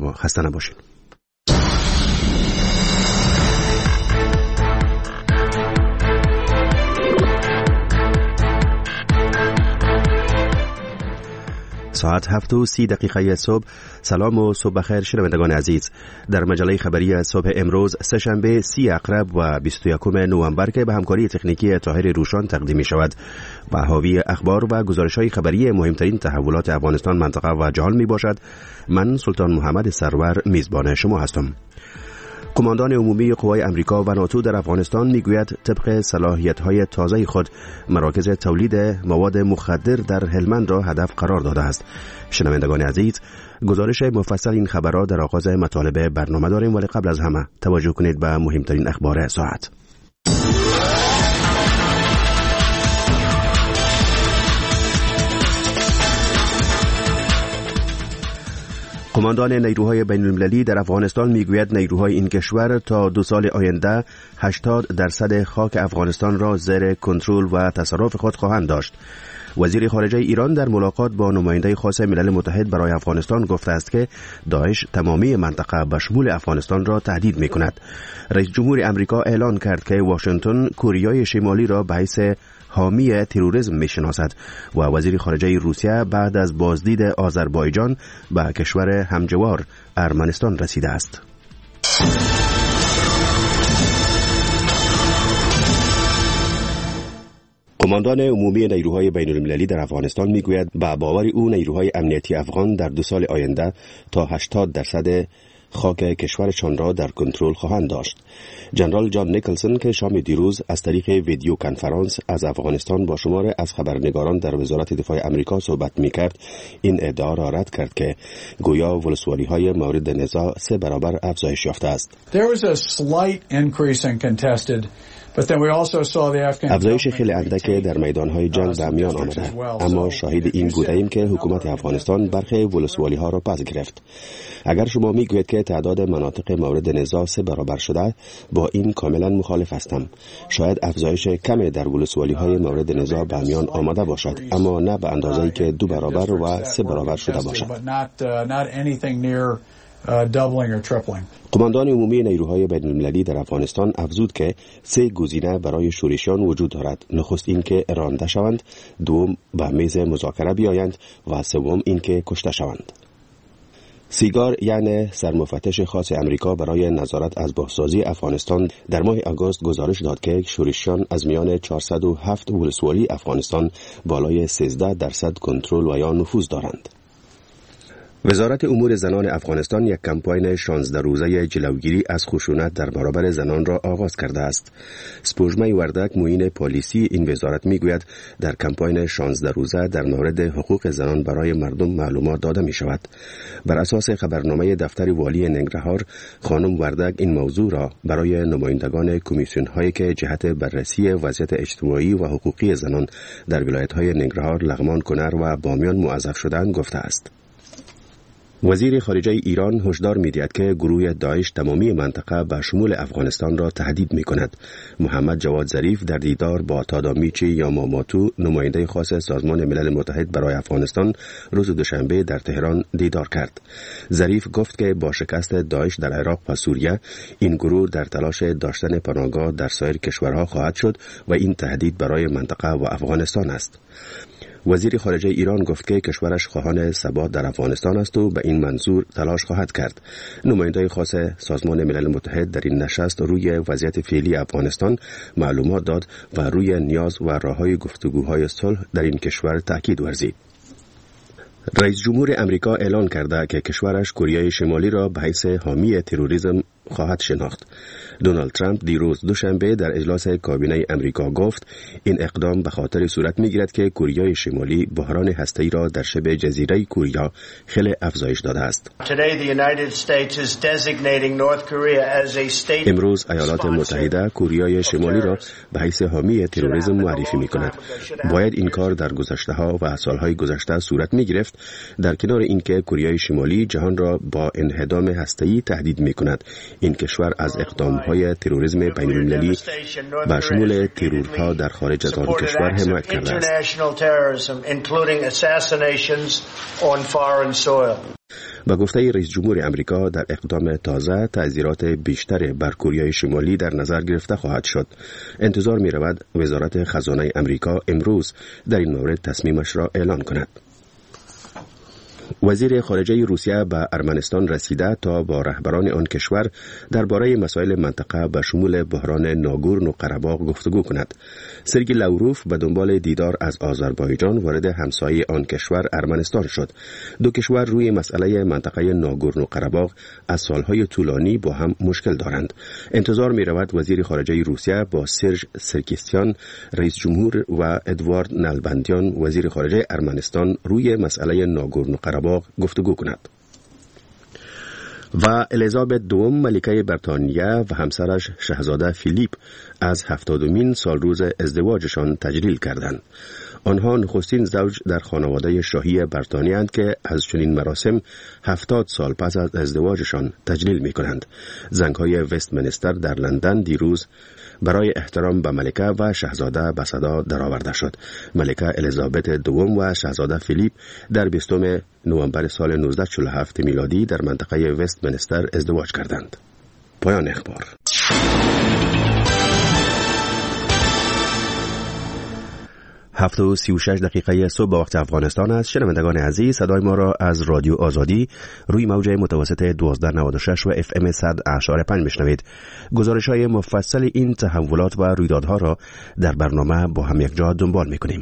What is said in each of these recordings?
و خسته نباشید. ساعت 7:30 صبح. سلام و صبح بخیر شنوندگان عزیز. در مجله خبری صبح امروز سه‌شنبه 30 اکتبر و 21 نوامبر که به همکاری تکنیکی طاهر روشان تقدیم می شود و حاوی اخبار و گزارش‌های خبری مهمترین تحولات افغانستان، منطقه و جهان می باشد. من سلطان محمد سرور میزبان شما هستم. کماندان عمومی قوای امریکا و ناتو در افغانستان میگوید طبق صلاحیت‌های تازه خود مراکز تولید مواد مخدر در هلمند را هدف قرار داده است. شنوندگان عزیز، گزارش مفصل این خبر را در آغاز مطالب برنامه داریم، ولی قبل از همه توجه کنید به مهمترین اخبار ساعت. کماندان نیروهای بین‌المللی در افغانستان میگوید نیروهای این کشور تا 2 سال آینده 80% خاک افغانستان را زیر کنترل و تصرف خود خواهند داشت. وزیر خارجه ایران در ملاقات با نماینده خاص ملل متحد برای افغانستان گفته است که داعش تمامی منطقه به شمول افغانستان را تهدید می‌کند. رئیس جمهور امریکا اعلان کرد که واشنگتن کوریای شمالی را به حیث حامی تروریسم میشناسد و وزیر خارجه روسیه بعد از بازدید آذربایجان به کشور همجوار ارمنستان رسیده است. کماندان عمومی نیروهای بین‌المللی در افغانستان میگوید به باور او نیروهای امنیتی افغان در 2 سال آینده تا 80% خاک کشورشان را در کنترل خواهند داشت. جنرال جان نیکلسون که شام دیروز از طریق ویدیو کنفرانس از افغانستان با شمار از خبرنگاران در وزارت دفاع امریکا صحبت می‌کرد، این ادعا را رد کرد که گویا ولسوالی‌های مورد نزاع 3 برابر افزایش یافته است. افزایش خیلی اندک در میدانهای جنگ به میان آمده، اما شاهد این بودیم که حکومت افغانستان برخی ولسوالی ها را پس گرفت. اگر شما میگویید که تعداد مناطق مورد نزاع 3 برابر شده، با این کاملا مخالف هستم. شاید افزایش کمی در ولسوالی های مورد نزاع به میان آمده باشد، اما نه به اندازه‌ای که 2 برابر و 3 برابر شده باشد. کماندان عمومی نیروهای بین‌المللی در افغانستان افزود که 3 گزینه برای شورشیان وجود دارد. نخست این که رانده شوند، دوم به میز مذاکره بیایند و سوم این که کشته شوند. سیگار یعنی سرمفتش خاص امریکا برای نظارت از بازسازی افغانستان در ماه آگوست گزارش داد که شورشیان از میان 407 ولسوالی افغانستان بالای 13% کنترل و یا نفوذ دارند. وزارت امور زنان افغانستان یک کمپاین 16 روزه جلوگیری از خشونت در برابر زنان را آغاز کرده است. سپوږمۍ وردک معین پالیسی این وزارت میگوید در کمپاین 16 روزه در مورد حقوق زنان برای مردم معلومات داده می شود. بر اساس خبرنامه دفتر والی ننگرهار، خانم وردک این موضوع را برای نمایندگان کمیسیون هایی که جهت بررسی وضعیت اجتماعی و حقوقی زنان در ولایت های ننگرهار، لغمان، کنر و بامیان موظف شدند گفته است. وزیر خارجه ایران هشدار می‌دهد که گروه داعش تمامی منطقه به شمول افغانستان را تهدید می‌کند. محمد جواد ظریف در دیدار با تادامیچی یاماماتو، نماینده خاص سازمان ملل متحد برای افغانستان، روز دوشنبه در تهران دیدار کرد. ظریف گفت که با شکست داعش در عراق و سوریه، این گروه در تلاش داشتن پناهگاه در سایر کشورها خواهد شد و این تهدید برای منطقه و افغانستان است. وزیر خارجه ایران گفت که کشورش خواهان ثبات در افغانستان است و به این منظور تلاش خواهد کرد. نماینده خاص سازمان ملل متحد در این نشست روی وضعیت فعلی افغانستان معلومات داد و روی نیاز و راههای گفتگوهای صلح در این کشور تاکید ورزید. رئیس جمهور امریکا اعلان کرده که کشورش کره شمالی را به حیث حامی تروریسم خواهد شناخت. دونالد ترامپ دیروز دوشنبه در اجلاس کابینه امریکا گفت این اقدام به خاطر صورت می‌گیرد که کره شمالی بحران هسته‌ای را در شبه جزیره کره خیلی افزایش داده است. امروز ایالات متحده کره شمالی را به حیث حامی تروریسم معرفی می‌کند. باید این کار در گذشته‌ها و سال‌های گذشته صورت می‌گرفت، در کنار اینکه کره شمالی جهان را با انهدام هسته‌ای تهدید می‌کند. این کشور از اقدام‌های تروریسم بین‌المللی به شمول ترورها در خارج از آن کشور حمایت کرده است. با گفته رئیس جمهور امریکا در اقدام تازه تعزیرات بیشتر بر کره شمالی در نظر گرفته خواهد شد. انتظار می رود وزارت خزانه امریکا امروز در این مورد تصمیمش را اعلان کند. وزیر خارجه روسیه به ارمنستان رسیده تا با رهبران آن کشور درباره مسائل منطقه به شمول بحران ناگورنو قره‌باغ گفتگو کند. سرگی لاوروف به دنبال دیدار از آذربایجان وارد همسایه آن کشور ارمنستان شد. دو کشور روی مسئله منطقه ناگورنو قره‌باغ از سالهای طولانی با هم مشکل دارند. انتظار می رود وزیر خارجه روسیه با سرژ سرکیسیان رئیس جمهور و ادوارد نالبندیان وزیر خارجه ارمنستان روی مسئله ناگورنو قره‌باغ گفتگو کند. و الیزابت دوم ملکه بریتانیا و همسرش شاهزاده فیلیپ از 70مین سال روز ازدواجشان تجلیل کردند. آنها نخستین زوج در خانواده شاهی بریتانیا اند که از چنین مراسم 70 سال پس از ازدواجشان تجلیل می کنند. زنگ‌های وستمنستر در لندن دیروز برای احترام به ملکه و شاهزاده به صدا درآورده شد. ملکه الیزابت دوم و شاهزاده فیلیپ در 20 نوامبر سال 1947 میلادی در منطقه وستمنستر ازدواج کردند. پایان اخبار. 7:36 صبح به وقت افغانستان است. شنوندگان عزیز، صدای ما را از رادیو آزادی روی موج متوسط 1296 و FM 100.5 میشنوید. گزارش‌های مفصل این تحولات و رویدادها را در برنامه با هم یک جا دنبال می‌کنیم.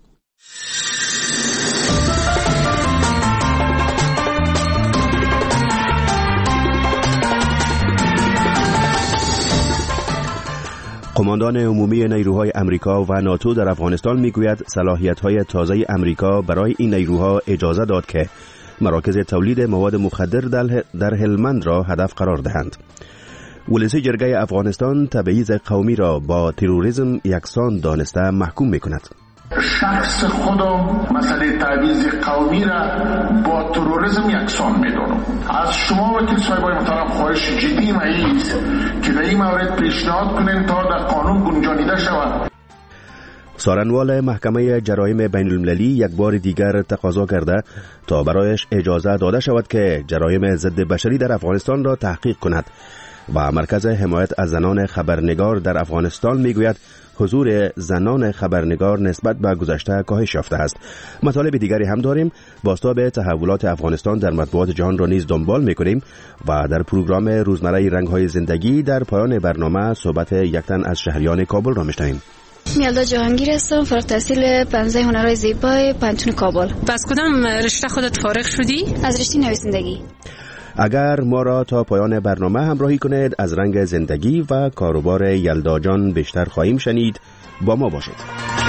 قماندان عمومی نیروهای امریکا و ناتو در افغانستان میگوید صلاحیت‌های تازه امریکا برای این نیروها اجازه داد که مراکز تولید مواد مخدر در هلمند را هدف قرار دهند. ولسی جرگه افغانستان تبعیض قومی را با تروریسم یکسان دانسته محکوم میکند. شخص خودم مسئله تبعیض قومی را با تروریسم یکسان میدونم. از شما وکیل صاحبای محترم خواهش جدی است که در این مورد پیشنهاد کنین تا در قانون گنجانیده شود. سارنوال محکمه جرایم بین المللی یک بار دیگر تقاضا کرده تا برایش اجازه داده شود که جرایم ضد بشری در افغانستان را تحقیق کند و مرکز حمایت از زنان خبرنگار در افغانستان میگوید حضور زنان خبرنگار نسبت به گذشته کاهش یافته است. مطالب دیگری هم داریم. بازتاب تحولات افغانستان در مطبوعات جهان را نیز دنبال می‌کنیم و در پروگرام روزمره رنگ‌های زندگی در پایان برنامه صحبت یک تن از شهریان کابل را می‌شنویم. میلدا جهانگیر هستم، فارغ التحصیل پنجه هنرهای زیبای پانتون کابل. پس کدام رشته خودت فارغ شدی؟ از رشته نویسندگی. اگر ما را تا پایان برنامه همراهی کنید از رنگ زندگی و کاروبار یلدا جان بیشتر خواهیم شنید. با ما باشید.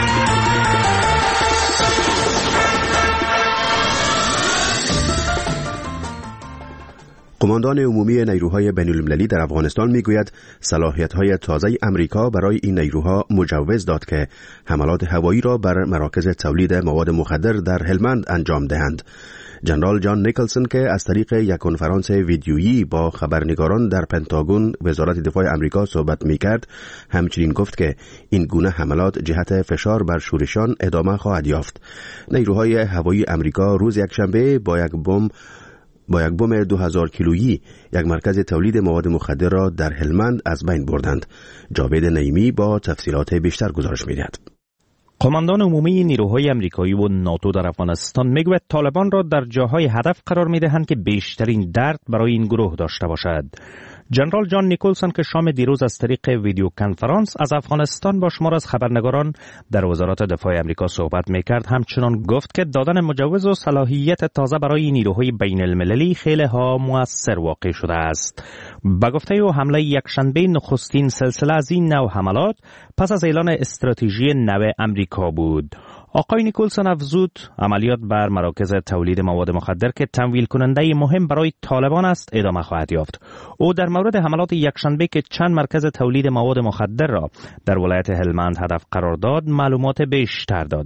قماندان عمومی نیروهای بین المللی در افغانستان میگوید صلاحیت‌های تازه امریکا برای این نیروها مجوز داد که حملات هوایی را بر مراکز تولید مواد مخدر در هلمند انجام دهند. جنرال جان نیکلسون که از طریق یک کنفرانس ویدیویی با خبرنگاران در پنتاگون وزارت دفاع امریکا صحبت میکرد، همچنین گفت که این گونه حملات جهت فشار بر شورشیان ادامه خواهد یافت. نیروهای هوایی امریکا روز یکشنبه با یک بمب 2000 کیلویی یک مرکز تولید مواد مخدر را در هلمند از بین بردند. جاوید نعیمی با تفصیلات بیشتر گزارش می‌دهد. قماندان عمومی نیروهای امریکایی و ناتو در افغانستان میگوید طالبان را در جاهای هدف قرار میدهند که بیشترین درد برای این گروه داشته باشد. جنرال جان نیکلسون که شام دیروز از طریق ویدیو کنفرانس از افغانستان با شمار از خبرنگاران در وزارت دفاع امریکا صحبت میکرد، همچنان گفت که دادن مجوز و صلاحیت تازه برای نیروهای بین المللی خیلی ها مؤثر واقع شده است. با گفته او حمله یکشنبه نخستین سلسله از این نوع حملات پس از اعلان استراتژی نو امریکا بود. آقای نیکلسون افزود عملیات بر مراکز تولید مواد مخدر که تمویل کننده مهم برای طالبان است ادامه خواهد یافت. او در مورد حملات یکشنبه که چند مرکز تولید مواد مخدر را در ولایت هلمند هدف قرار داد معلومات بیشتر داد.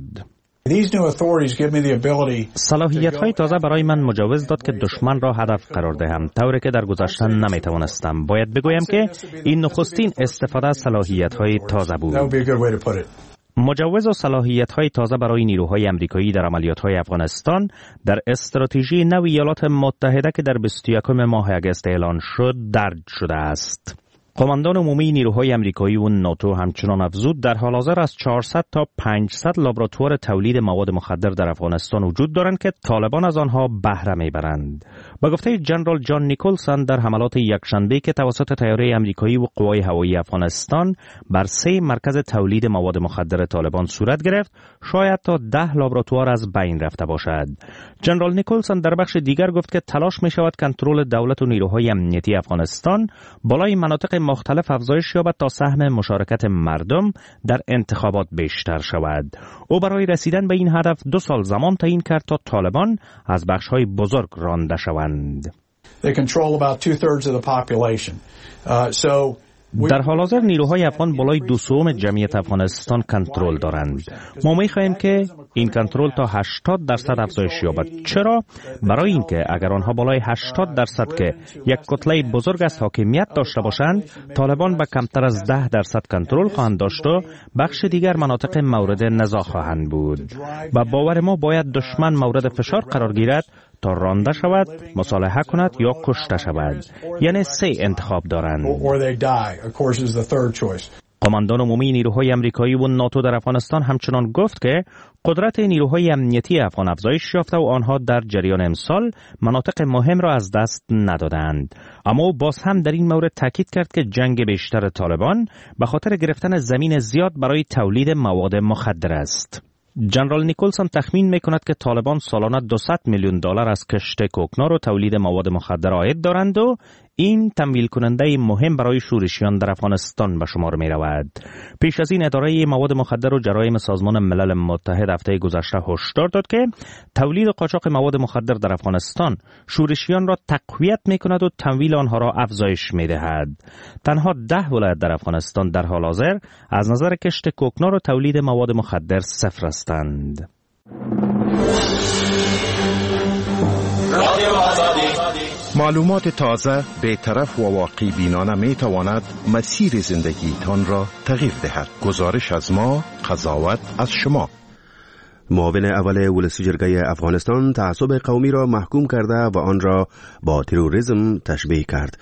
صلاحیت‌های تازه برای من مجوز داد که دشمن را هدف قرار دهم، طوری که در گذشته نمی‌توانستم. باید بگویم که این نخستین استفاده از صلاحیت‌های تازه بود. مجوز و صلاحیت‌های تازه برای نیروهای آمریکایی در عملیات‌های افغانستان در استراتژی نو ایالات متحده که در 21 ماه اگست اعلان شد درج شده است. قماندان عمومی نیروهای آمریکایی و ناتو همچنان افزود در حال حاضر از 400 تا 500 لابراتوار تولید مواد مخدر در افغانستان وجود دارند که طالبان از آنها بهره میبرند. با گفته جنرال جان نیکولسون در حملات یکشنبه که توسط طیاره آمریکایی و قوای هوایی افغانستان بر 3 مرکز تولید مواد مخدر طالبان صورت گرفت، شاید تا 10 لابراتوار از بین رفته باشد. جنرال نیکولسون در بخش دیگر گفت که تلاش می شود کنترل دولت و نیروهای امنیتی افغانستان بالای مناطق مختلف افزایش یابد تا سهم مشارکت مردم در انتخابات بیشتر شود. او برای رسیدن به این هدف 2 سال زمان تعیین کرد تا طالبان از بخش‌های بزرگ رانده شوند. They control about 2/3 of the population. در حال حاضر نیروهای افغان بالای 2/3 جمعیت افغانستان کنترل دارند. ما می‌خواهیم که این کنترل تا 80% افزایش یابد. چرا؟ برای اینکه اگر آنها بالای 80% که یک کتله بزرگ از حاکمیت داشته باشند، طالبان به کمتر از 10% کنترل خواهند داشت و بخش دیگر مناطق مورد نزاع خواهند بود. و باور ما باید دشمن مورد فشار قرار گیرد تا رانده شود، مصالحه کند یا کشته شود. یعنی 3 انتخاب دارند. قماندان عمومی نیروهای آمریکایی و ناتو در افغانستان همچنان گفت که قدرت نیروهای امنیتی افغان افزایش یافته و آنها در جریان امسال مناطق مهم را از دست ندادند. اما باز هم در این مورد تاکید کرد که جنگ بیشتر طالبان به خاطر گرفتن زمین زیاد برای تولید مواد مخدر است. جنرال نیکولسون تخمین میکند که طالبان سالانه $200 میلیون از کشت کوکنار و تولید مواد مخدر عاید دارند و این تمویل کننده مهم برای شورشیان در افغانستان به شمار می رود. پیش از این اداره مواد مخدر و جرایم سازمان ملل متحد هفته گذشته هشدار داد که تولید و قاچاق مواد مخدر در افغانستان شورشیان را تقویت می کند و تمویل آنها را افزایش می دهد. تنها 10 ولایت در افغانستان در حال حاضر از نظر کشت کوکنار و تولید مواد مخدر صفر هستند. معلومات تازه، بی‌طرف و واقعی بینانه می تواند مسیر زندگی تان را تغییر دهد. گزارش از ما، قضاوت از شما. معاون اول ولسی جرگه افغانستان تعصب قومی را محکوم کرده و آن را با تروریسم تشبیه کرد.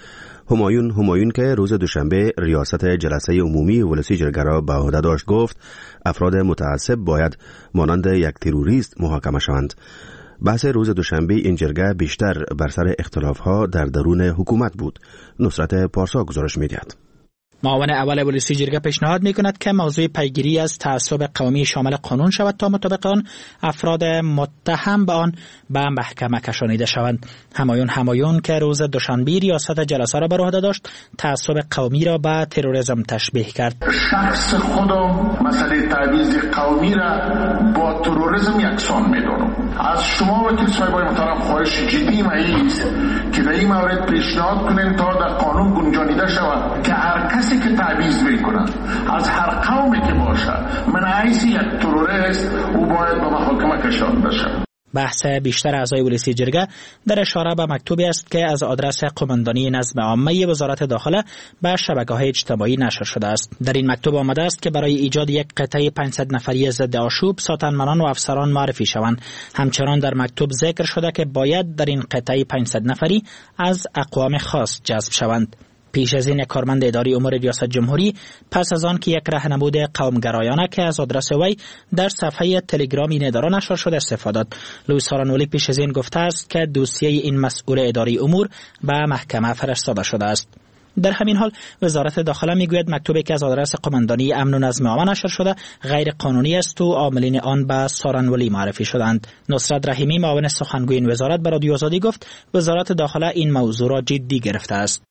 همایون که روز دوشنبه ریاست جلسه عمومی ولسی جرگه را به عهده داشت گفت افراد متعصب باید مانند یک تروریست محاکمه شوند. بحث روز دوشنبه این جرگه بیشتر بر سر اختلاف‌ها در درون حکومت بود. نصرت پارسا گزارش می‌دهد. معاون اول ولسی جرگه پیشنهاد می‌کند که موضوع پیگیری از تعصب قومی شامل قانون شود تا مطابق آن افراد متهم به آن به محکمه کشانیده شوند. همایون که روز دوشنبه ریاست جلسه را بر عهده داشت، تعصب قومی را به تروریسم تشبیه کرد. شخص خودم مسئله تبعیض قومی را با تروریسم یکسان می‌دانم. از شما وکیل صاحبای محترم خواهش جدی است که در این مورد پیشنهاد کنین تا در قانون گنجانیده شود که هر کسی که تبعیض می‌کند از هر قومی که باشد من حیث یک تروریست او باید به محاکمه کشانده شود. بحث بیشتر اعضای ولسی جرگه در اشاره به مکتوبی است که از آدرس قماندانی نظم عامه وزارت داخله به شبکه‌های اجتماعی نشر شده است. در این مکتوب آمده است که برای ایجاد یک قطعه 500 نفری ضد آشوب ساتنمنان و افسران معرفی شوند. همچنان در مکتوب ذکر شده که باید در این قطعه 500 نفری از اقوام خاص جذب شوند. پیش از این کارمند اداری امور ریاست جمهوری پس از آن که یک راهنمود قومگرایانه که از آدرس وی در صفحه تلگرامی نداره نشر شده استفاده داد. لوئیس سارانولی پیش از این گفته است که دوسیه این مسئول اداری امور به محکمه فرستاده شده است. در همین حال وزارت داخله میگوید مکتوبی که از آدرس قماندانی امن و نظم عامه نشر شده غیر قانونی است و عاملین آن به سارانولی معرفی شدند. نصرت رحیمی معاون سخنگوی این وزارت به رادیو آزادی گفت وزارت داخله این موضوع را جدی گرفته است.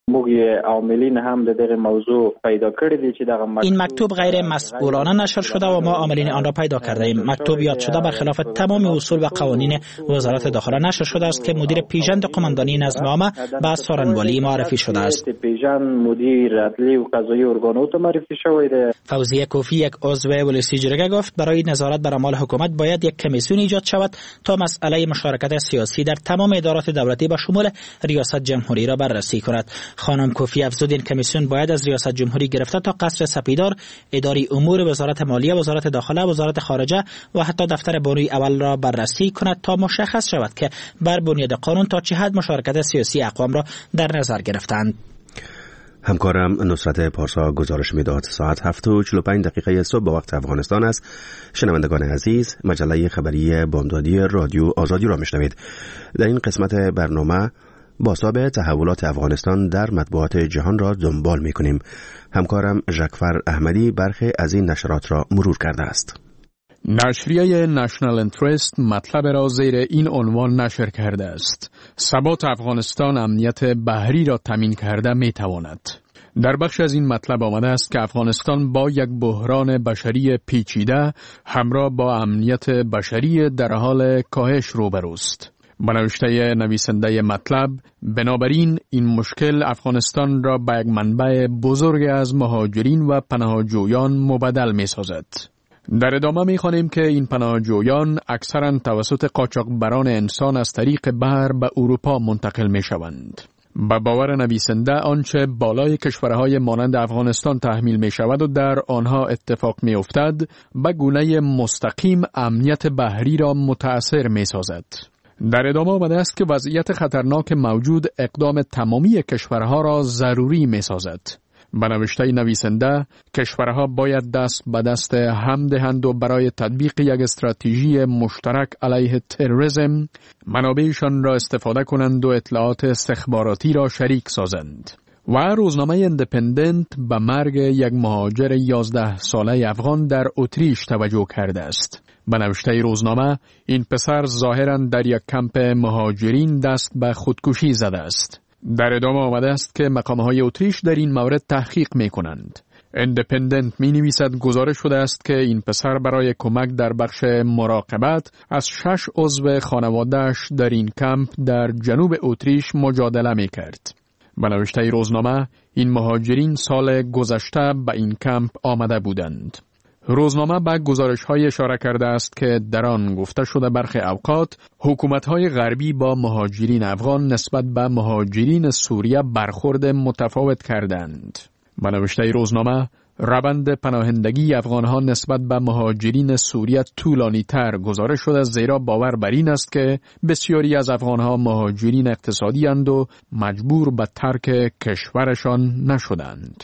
عاملین هم د دغه موضوع پیدا کړی دي چې دغه این مکتوب غیر مسئولانه نشر شده و ما عاملین آن را پیدا کرده ایم. مکتوب یاد شده برخلاف تمام اصول و قوانین وزارت داخله نشر شده است که مدیر پیژند قماندانی نظم عامه به سارانولی معرفی شده است. مدیر عدلی و قضایی ارگانات معرفی شده ده. فوزیه کوفی یک عضو ولسی جرگه گفت برای نظارت بر اعمال حکومت باید یک کمیسیون ایجاد شود تا مسئله مشارکت سیاسی در تمام ادارات دولتی به شمول ریاست جمهوری را بررسی کند. خانم کوفی افزود این کمیسیون باید از ریاست جمهوری گرفته تا قصر سپیدار، اداره امور وزارت مالیه، وزارت داخله، وزارت خارجه و حتی دفتر بانوی اول را بررسی کند تا مشخص شود که بر بنیاد قانون تا چه حد مشارکت سیاسی اقوام را در نظر گرفتند. همکارم نصرت پارسا گزارش میداد. ساعت 7:45 صبح به وقت افغانستان است. شنوندگان عزیز، مجله خبری بامدادی رادیو آزادی را میشنوید. در این قسمت برنامه بازتاب تحولات افغانستان در مطبوعات جهان را دنبال میکنیم. همکارم ژکفر احمدی برخی از این نشرات را مرور کرده است. نشریه نشنال انترست مطلب را زیر این عنوان نشر کرده است: ثبات افغانستان امنیت بحری را تامین کرده می تواند. در بخش از این مطلب آمده است که افغانستان با یک بحران بشری پیچیده همراه با امنیت بشری در حال کاهش روبروست. به نوشته نویسنده مطلب، بنابراین این مشکل افغانستان را به یک منبع بزرگ از مهاجرین و پناهجویان مبدل می سازد. در ادامه می‌خوانیم که این پناهجویان اکثراً توسط قاچاقبران انسان از طریق بحر به اروپا منتقل می‌شوند. به باور نویسنده آنچه بالای کشورهای مانند افغانستان تحمیل می‌شود و در آنها اتفاق می‌افتد به گونه مستقیم امنیت بحری را متأثر می‌سازد. در ادامه آمده است که وضعیت خطرناک موجود اقدام تمامی کشورها را ضروری می‌سازد. به نوشته نویسنده، کشورها باید دست به دست هم دهند و برای تطبیق یک استراتژی مشترک علیه تروریسم منابعشان را استفاده کنند و اطلاعات استخباراتی را شریک سازند. و روزنامه اندپندنت به مرگ یک مهاجر 11 ساله افغان در اتریش توجه کرده است. به نوشته روزنامه، این پسر ظاهراً در یک کمپ مهاجرین دست به خودکشی زده است. در ادامه آمده است که مقام‌های اتریش در این مورد تحقیق می‌کنند. اندپندنت می‌نویسد گزارش شده است که این پسر برای کمک در بخش مراقبت از 6 عضو خانواده‌اش در این کمپ در جنوب اتریش مجادله می‌کرد. به نوشته روزنامه، این مهاجرین سال گذشته به این کمپ آمده بودند. روزنامه به گزارش‌های اشاره کرده است که در آن گفته شده برخی اوقات حکومت‌های غربی با مهاجرین افغان نسبت به مهاجرین سوریه برخورد متفاوت کردند. به نوشته روزنامه، روند پناهندگی افغان‌ها نسبت به مهاجرین سوریه طولانی‌تر گزارش شده، زیرا باور بر این است که بسیاری از افغان‌ها مهاجرین اقتصادی اند و مجبور به ترک کشورشان نشدند.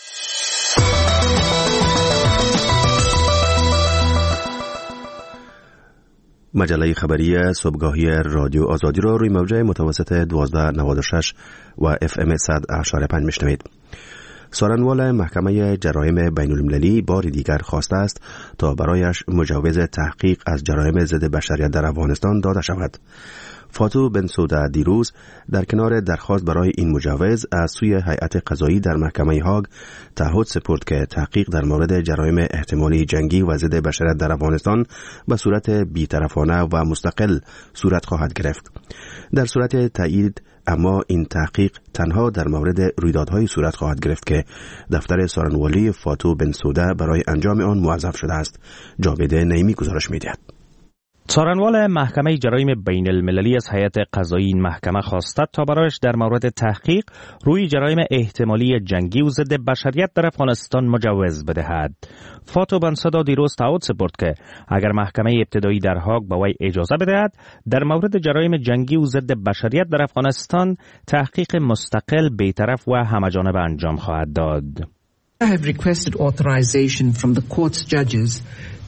مجله خبری صبحگاهی رادیو آزادی را روی موجه متوسط 1296 و FM 100.5 میشنوید. سارنوال محکمه جرایم بین المللی بار دیگر خواسته است تا برایش مجوز تحقیق از جرایم ضد بشریت در افغانستان داده شود. فاتو بنسودا دیروز در کنار درخواست برای این مجوز از سوی هیئت قضایی در محکمه هاگ تعهد سپرد که تحقیق در مورد جرایم احتمالی جنگی و ضد بشریت در افغانستان به صورت بی‌طرفانه و مستقل صورت خواهد گرفت. در صورت تایید اما این تحقیق تنها در مورد رویدادهای صورت خواهد گرفت که دفتر سارنوالی فاتو بنسودا برای انجام آن موظف شده است. جاوید نعیمی گزارش می‌دهد. سارنوال محکمه جرایم بین المللی از هیئت قضایی این محکمه خواسته تا برایش در مورد تحقیق روی جرایم احتمالی جنگی و ضد بشریت در افغانستان مجوز بدهد. فاتو بنسودا دیروز تعهد سپرد که اگر محکمه ابتدایی در هاگ به وی اجازه بدهد در مورد جرایم جنگی و ضد بشریت در افغانستان تحقیق مستقل، بی‌طرف و همه‌جانبه انجام خواهد داد. I have requested authorization from the court's judges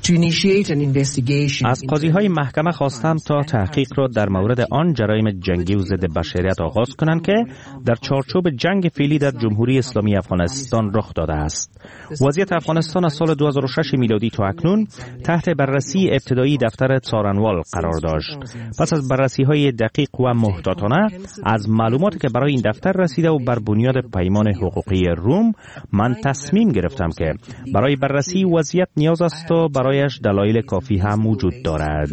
از قاضی‌های محکمه خواستم تا تحقیق را در مورد آن جرایم جنگی و ضد بشریت آغاز کنند که در چارچوب جنگ فعلی در جمهوری اسلامی افغانستان رخ داده است. وضعیت افغانستان از سال 2006 میلادی تا اکنون تحت بررسی ابتدایی دفتر سارنوال قرار داشت. پس از بررسی‌های دقیق و محتاطانه از معلوماتی که برای این دفتر رسیده و بر بنیاد پیمان حقوقی روم، من تصمیم گرفتم که برای بررسی وضعیت نیاز است تا برایش دلایل کافی هم وجود دارد.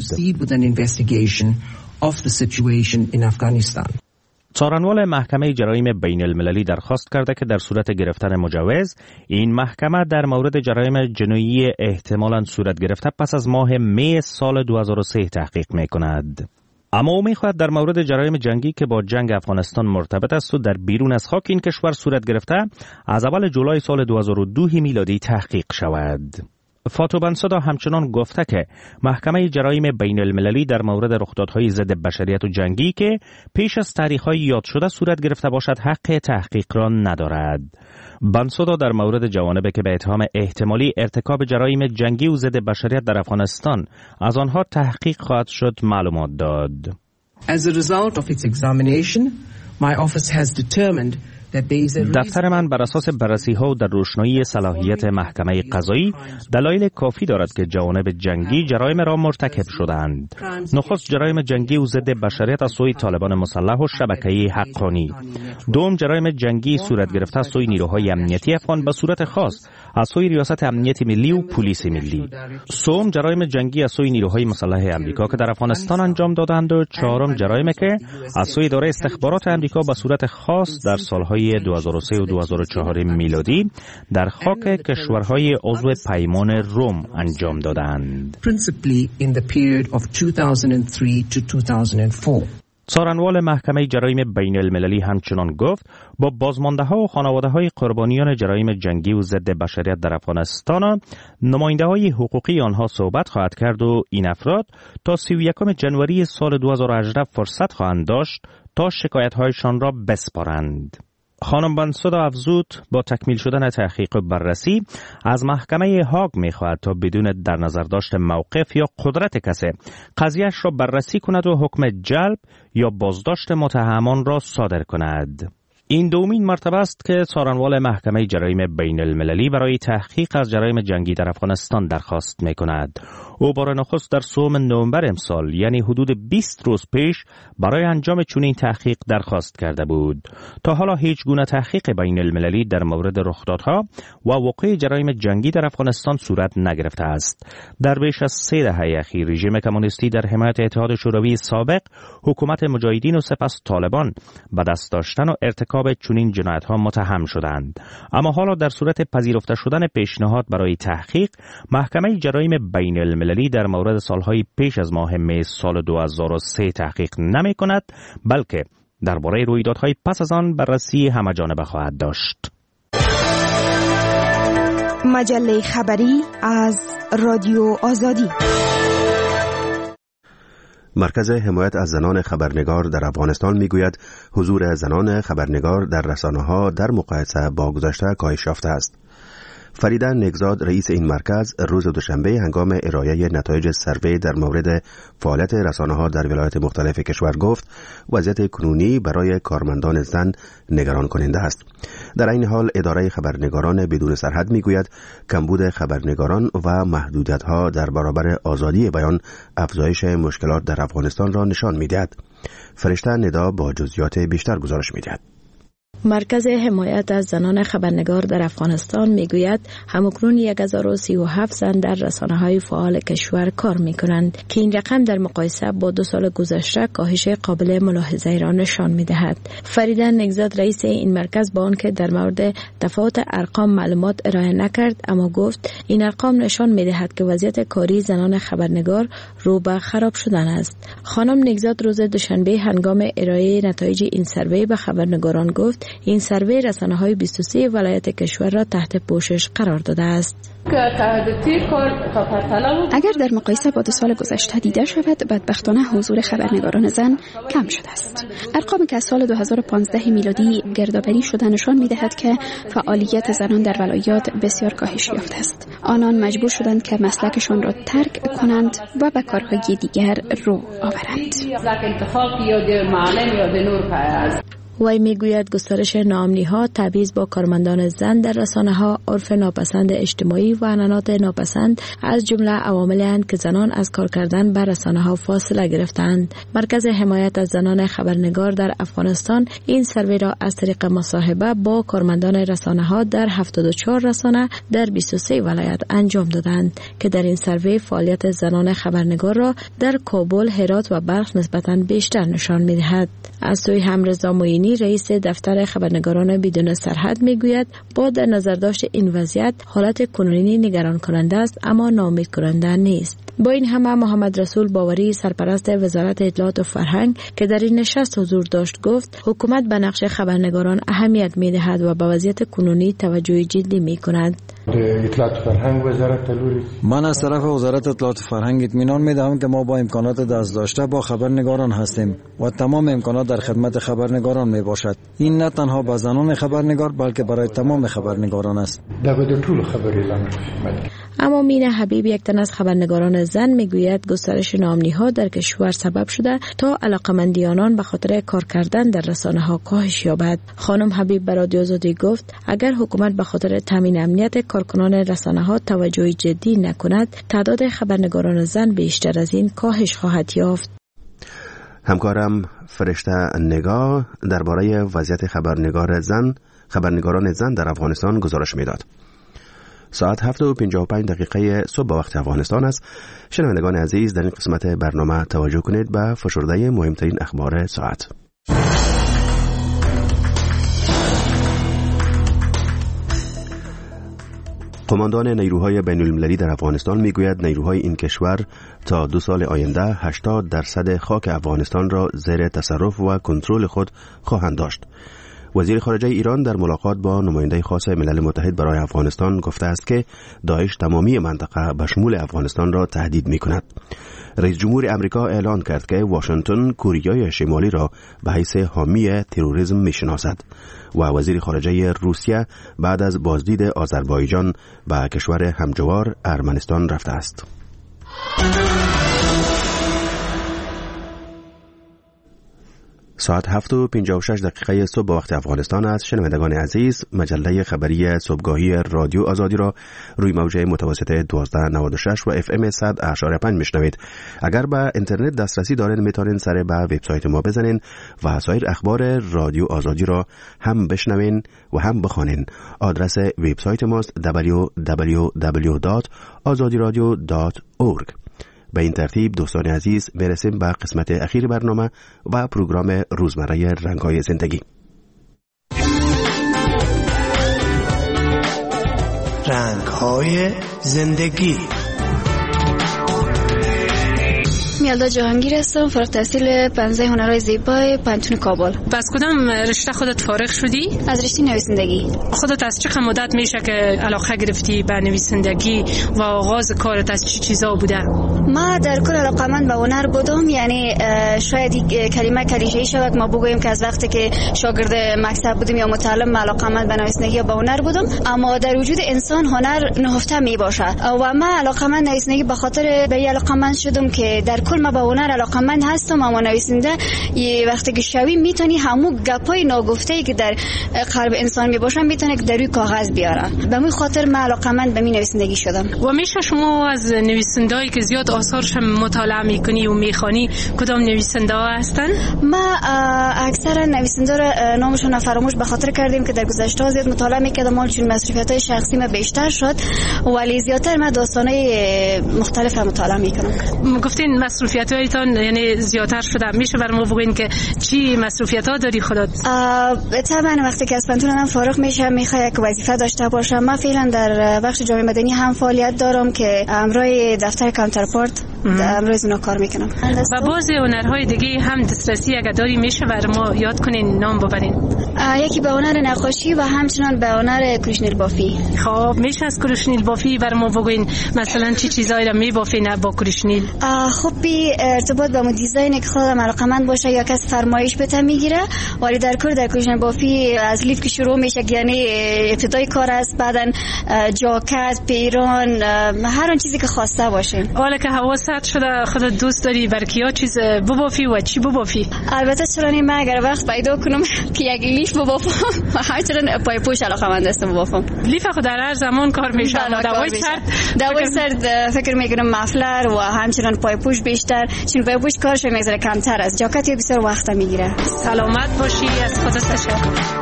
سارنوال محکمه جرایم بین المللی درخواست کرده که در صورت گرفتن مجوز این محکمه در مورد جرایم جنایی احتمالاً صورت گرفته پس از ماه می سال 2003 تحقیق می کند. اما میخواهد در مورد جرایم جنگی که با جنگ افغانستان مرتبط است و در بیرون از خاک این کشور صورت گرفته از اول جولای سال 2002 میلادی تحقیق شود. فاتو بنسودا همچنان گفته که محکمه جرایم بین المللی در مورد رخدادهای ضد بشریت و جنگی که پیش از تاریخ‌های یاد شده صورت گرفته باشد حق تحقیق را ندارد. بنسودا در مورد جوانبی که به اتهام احتمالی ارتکاب جرایم جنگی و ضد بشریت در افغانستان از آنها تحقیق خواهد شد معلومات داد. As a result of its examination, my office has determined دفتر من بر اساس بررسی‌ها و در روشنایی صلاحیت محکمه قضایی دلایل کافی دارد که جوانب جنگی جرایم را مرتکب شدند. نخست جرایم جنگی و ضد بشریت از سوی طالبان مسلح و شبکه حقانی. دوم جرایم جنگی صورت گرفته از سوی نیروهای امنیتی افغان به صورت خاص از سوی ریاست امنیت ملی و پلیس ملی. سوم جرایم جنگی از سوی نیروهای مسلح آمریکا که در افغانستان انجام دادند و چهارم جرایمی که از سوی اداره استخبارات آمریکا به صورت خاص در سالهای 2003 و 2004 میلادی در خاک کشورهای عضو پیمان روم انجام دادند. سخنگوی محکمه جرایم بین المللی همچنان گفت با بازمانده‌ها و خانواده‌های قربانیان جرایم جنگی و ضد بشریت در افغانستان نماینده‌های حقوقی آنها صحبت خواهد کرد و این افراد تا 31 جنوری سال 2018 فرصت خواهند داشت تا شکایت‌هایشان را بسپارند. خانم بنسودا افزود با تکمیل شدن تحقیق و بررسی از محکمه هاگ می‌خواهد تا بدون در نظر داشت موقف یا قدرت کسی قضیه‌اش را بررسی کند و حکم جلب یا بازداشت متهمان را صادر کند. این دومین مرتبه است که سخنگوی محکمه جرایم بین المللی برای تحقیق از جرایم جنگی در افغانستان درخواست می‌کند. او بار نخست در 3 نوامبر امسال یعنی حدود 20 روز پیش برای انجام چنین تحقیق درخواست کرده بود. تا حالا هیچ گونه تحقیق بین المللی در مورد رخدادها و وقوع جرایم جنگی در افغانستان صورت نگرفته است. در بیش از 3 دهه اخیر رژیم کمونیستی در حمایت اتحاد شوروی سابق، حکومت مجاهدین و سپس طالبان به دست داشتن و ارتکاب چنین جنایت‌ها متهم شدند. اما حالا در صورت پذیرفته شدن پیشنهاد برای تحقیق، محکمه جرایم بین المللی در مورد سالهای پیش از ماه می سال 2003 تحقیق نمی کند، بلکه درباره رویدادهای پس از آن بررسی همه‌جانبه خواهد داشت. مجله خبری از رادیو آزادی. مرکز حمایت از زنان خبرنگار در افغانستان میگوید حضور زنان خبرنگار در رسانه‌ها در مقایسه با گذشته کاهش یافته است. فریده نگزاد رئیس این مرکز روز دوشنبه هنگام ارائه نتایج سروی در مورد فعالیت رسانه‌ها در ولایات مختلف کشور گفت وضعیت کنونی برای کارمندان زن نگران کننده است. در این حال اداره خبرنگاران بدون سرحد میگوید کمبود خبرنگاران و محدودیت‌ها در برابر آزادی بیان افزایش مشکلات در افغانستان را نشان می‌دهد. فرشته ندا با جزئیات بیشتر گزارش می‌دهد. مرکز حمایت از زنان خبرنگار در افغانستان میگوید همکنون 1037 زن در رسانه‌های فعال کشور کار میکنند که این رقم در مقایسه با 2 سال گذشته کاهش قابل ملاحظه‌ای را نشان میدهد. فریده نگزاد رئیس این مرکز با آنکه در مورد تفاوت ارقام معلومات ارائه نکرد، اما گفت این ارقام نشان میدهد که وضعیت کاری زنان خبرنگار رو به خراب شدن است. خانم نگزاد روز دوشنبه هنگام ارائه نتایج این سروی به خبرنگاران گفت این سروی رسانه‌های 23 ولایت کشور را تحت پوشش قرار داده است. اگر در مقایسه با 2 سال گذشته دیده شود، بدبختانه حضور خبرنگاران زن کم شده است. ارقامی که از سال 2015 میلادی گردآوری شده نشان می‌دهد که فعالیت زنان در ولایات بسیار کاهش یافته است. آنان مجبور شدند که مسلکشان را ترک کنند و به کارهای دیگر رو آورند. وی میگوید گسترش ناامنی‌ها، تبعیض با کارمندان زن در رسانه‌ها، عرف ناپسند اجتماعی و عنعنات ناپسند از جمله عواملی اند که زنان از کار کردن بر رسانه‌ها فاصله گرفتند. مرکز حمایت از زنان خبرنگار در افغانستان این سروی را از طریق مصاحبه با کارمندان رسانه‌ها در 74 رسانه در 23 ولایت انجام دادند که در این سروی فعالیت زنان خبرنگار را در کابل، هرات و بلخ نسبتاً بیشتر نشان می‌دهد. از سوی همرضا معینی رحمانی رئیس دفتر خبرنگاران بدون سرحد میگوید با در نظر داشت این وضعیت حالت کنونی نگران کننده است اما ناامید کننده نیست. با این همه محمد رسول باوری سرپرست وزارت اطلاعات و فرهنگ که در این نشست حضور داشت گفت حکومت به نقش خبرنگاران اهمیت می‌دهد و به وضعیت کنونی توجه جدی می‌کند. اطلاعات فرهنگ وزارت من از طرف وزارت اطلاعات فرهنگ اطمینان می‌دهم که ما با امکانات دست داشته با خبرنگاران هستیم و تمام امکانات در خدمت خبرنگاران میباشد. این نه تنها به زنان خبرنگار بلکه برای تمام خبرنگاران است. اما مینا حبیب یک تن از خبرنگاران زن میگوید گسترش ناامنی‌ها در کشور سبب شده تا علاقمندی آنان به خاطر کار کردن در رسانه‌ها کاهش یابد. خانم حبیب به رادیو آزادی گفت اگر حکومت به خاطر تامین امنیت کارکنان رسانه‌ها توجه جدی نکند تعداد خبرنگاران زن بیشتر از این کاهش خواهد یافت. همکارم فرشته نگاه درباره وضعیت خبرنگاران زن در افغانستان گزارش میداد. ساعت 7:55 صبح به وقت افغانستان است. شنوندگان عزیز، در این قسمت برنامه توجه کنید به فشرده مهمترین اخبار ساعت. قماندان نیروهای بین المللی در افغانستان میگوید نیروهای این کشور تا 2 سال آینده 80% خاک افغانستان را زیر تصرف و کنترل خود خواهند داشت. وزیر خارجه ایران در ملاقات با نماینده خاص ملل متحد برای افغانستان گفته است که داعش تمامی منطقه به شمول افغانستان را تهدید می کند. رئیس جمهور امریکا اعلان کرد که واشنگتن کوریای شمالی را به حیث حامی تروریسم می شناسد و وزیر خارجه روسیه بعد از بازدید آذربایجان به کشور همجوار ارمنستان رفته است. ساعت 7:56 صبح به وقت افغانستان است. شنوندگان عزیز، مجله خبری صبحگاهی رادیو آزادی را روی موج متوسط 1296 و FM 100.5 میشنوید. اگر به اینترنت دسترسی دارین میتونین سر به وبسایت ما بزنین و سایر اخبار رادیو آزادی را هم بشنوین و هم بخوانین. آدرس وبسایت ماست www.azadiradio.org. به این ترتیب دوستان عزیز میرسیم به قسمت اخیر برنامه و پروگرام روزمره رنگ‌های زندگی. رنگ‌های زندگی. میلدا جهانگیر هستم، فارغ التحصیل پنزه هنرهای زیبای پنتون کابل. از کدام رشته خودت فارغ شدی؟ از رشته نویسندگی. خودت از چه مدت میشه که علاقه گرفتی به نویسندگی و آغاز کارت از چه چیزا بوده؟ ما در کل علاقه‌مند به هنر بودم، یعنی شاید کلمه کلیشه‌ای شود ما بگوییم که از وقتی که شاگرد مکتب بودیم یا متعلم علاقه‌مند به نویسندگی یا به هنر بودم، اما در وجود انسان هنر نهفته می باشد و من علاقه‌مند نویسندگی به خاطر به علاقه‌مند شدم که در کل ما به هنر علاقه‌مند هستم، اما نویسنده یه وقتی که شوی میتونی همون گپای ناگفته‌ای که در قلب انسان میباشه میتونه که در روی کاغذ بیاره. به همین خاطر من علاقه‌مند به نویسندگی شدم. و میشه شما از نویسنده‌ای که زیاد آثارش مطالعه میکنی و میخوانی کدام نویسنده ها هستن؟ ما اکثرا نویسنده را نامشون فراموش به خاطر کردیم که در گذشته زیاد مطالعه میکردم، چون مسئولیت‌های شخصی ما بیشتر شد، ولی زیادتر من داستان‌های مختلف مطالعه میکنم. گفتین مصروفیت‌هایتان یعنی زیادتر شده، میشه برام بگین که چی مصروفیت‌ها داری خودت؟ طبعا وقتی که از پنتونم فارغ میشم میخوام یک وظیفه داشته باشم. من فعلا در بخش جامعه مدنی هم فعالیت دارم که امروی دفتر کانترپارت امروی اونا کار میکنم. و بعضی هنرهای دیگه هم دسترسی اگه داری میشه بر ما یاد کنین، نام ببرین. یکی به هنر نقاشی و همچنان به هنر کروشنیل بافی. خب میشه از کروشنیل بافی بر ما بگین مثلا چی چیزایی را میبافین با کروشنیل؟ خب بی ارتباط با دیزاین که خودم علاقه‌مند باشه یا کس فرمایش بده میگیره، ولی در کار در کروشنیل بافی از لیف که شروع میشه، یعنی ابتدای کار است، بعدن جاکت، پیران، هر آن چیزی که خواسته باشه. حالا که هوا سرد شده خودت دوست داری برکیا چیز ببافی و چی ببافی؟ البته چرا من اگر وقت پیدا کنم که یک لیف ببافم و همچنان پای پوش علاقه‌مند هستم ببافم. لیف خود در هر زمان کار میشه. دوای سرد فکر میکنم مفلر و همچنان پای پوش بیشتر، چون پای پوش کارش میذاره کمتر است، جاکت بسیار وقت میگیره. سلامت باشی، از خودت تشکر.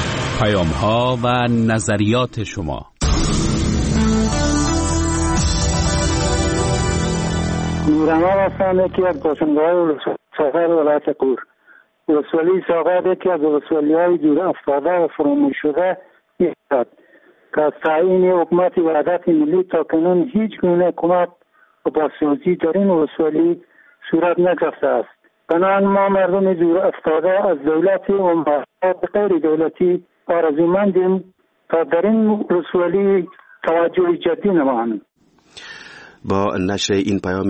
پیام‌ها و نظریات شما. نورما هستم، یکی از باشنده‌های ساغر ولایت غور. ولسوالی ساغر یکی از ولسوالی‌های دور افتاده و فراموش شده است که از تعیین حکومت وحدت ملی تا کنون هیچ گونه کمک و بازسازی در این ولسوالی صورت نگرفته است. بنابراین ما مردم دور افتاده از دولتی و مؤسسات غیر دولتی آرزومندیم تا در این ولسوالی توجه جدی نمایند. با نشر این پیام